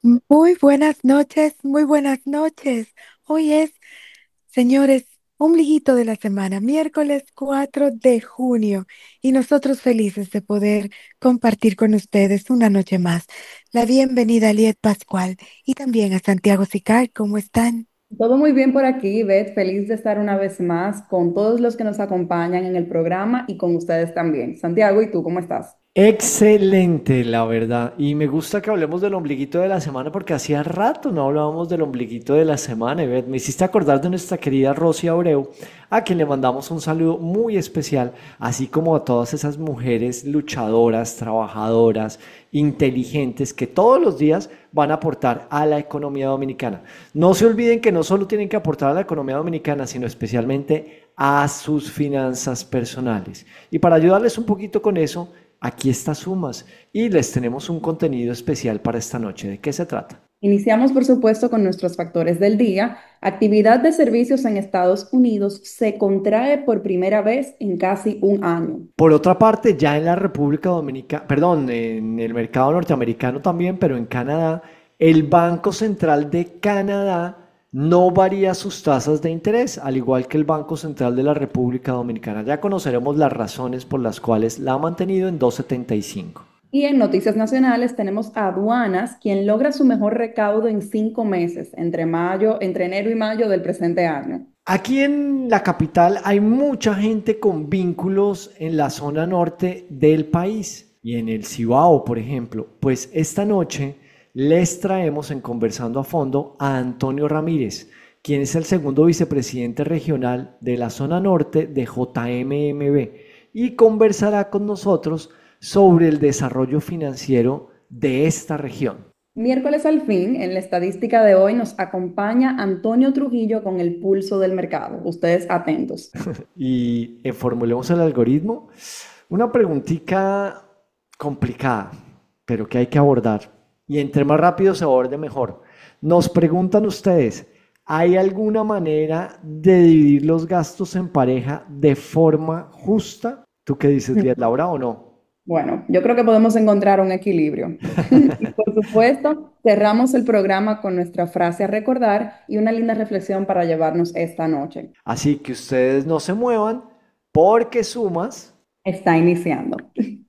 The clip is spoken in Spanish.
Muy buenas noches, muy buenas noches. Hoy es, señores, ombliguito de la semana, miércoles 4 de junio, y nosotros felices de poder compartir con ustedes una noche más. La bienvenida a Liet Pascual y también a Santiago Sicar. ¿Cómo están? Todo muy bien por aquí, Beth. Feliz de estar una vez más con todos los que nos acompañan en el programa y con ustedes también. Santiago, ¿y tú cómo estás? Excelente, la verdad. Y me gusta que hablemos del ombliguito de la semana porque hacía rato no hablábamos del ombliguito de la semana. Y me hiciste acordar de nuestra querida Rosy Abreu, a quien le mandamos un saludo muy especial, así como a todas esas mujeres luchadoras, trabajadoras, inteligentes que todos los días van a aportar a la economía dominicana. No se olviden que no solo tienen que aportar a la economía dominicana, sino especialmente a sus finanzas personales. Y para ayudarles un poquito con eso, aquí está Sumas y les tenemos un contenido especial para esta noche. ¿De qué se trata? Iniciamos, por supuesto, con nuestros factores del día. Actividad de servicios en Estados Unidos se contrae por primera vez en casi un año. Por otra parte, ya en la República Dominicana, perdón, en el mercado norteamericano también, pero en Canadá, el Banco Central de Canadá no varía sus tasas de interés, al igual que el Banco Central de la República Dominicana. Ya conoceremos las razones por las cuales la ha mantenido en 2,75. Y en noticias nacionales tenemos a Aduanas, quien logra su mejor recaudo en 5 meses, entre enero y mayo del presente año. Aquí en la capital hay mucha gente con vínculos en la zona norte del país y en el Cibao, por ejemplo. Pues esta noche les traemos en Conversando a Fondo a Antonio Ramírez, quien es el segundo vicepresidente regional de la zona norte de JMMB y conversará con nosotros sobre el desarrollo financiero de esta región. Miércoles al fin, en la estadística de hoy nos acompaña Antonio Trujillo con el pulso del mercado. Ustedes atentos. Y formulemos el algoritmo. Una preguntita complicada, pero que hay que abordar. Y entre más rápido se aborde, mejor. Nos preguntan ustedes, ¿hay alguna manera de dividir los gastos en pareja de forma justa? ¿Tú qué dices, Laura, o no? Bueno, yo creo que podemos encontrar un equilibrio. Y por supuesto, cerramos el programa con nuestra frase a recordar y una linda reflexión para llevarnos esta noche. Así que ustedes no se muevan porque Sumas Está iniciando.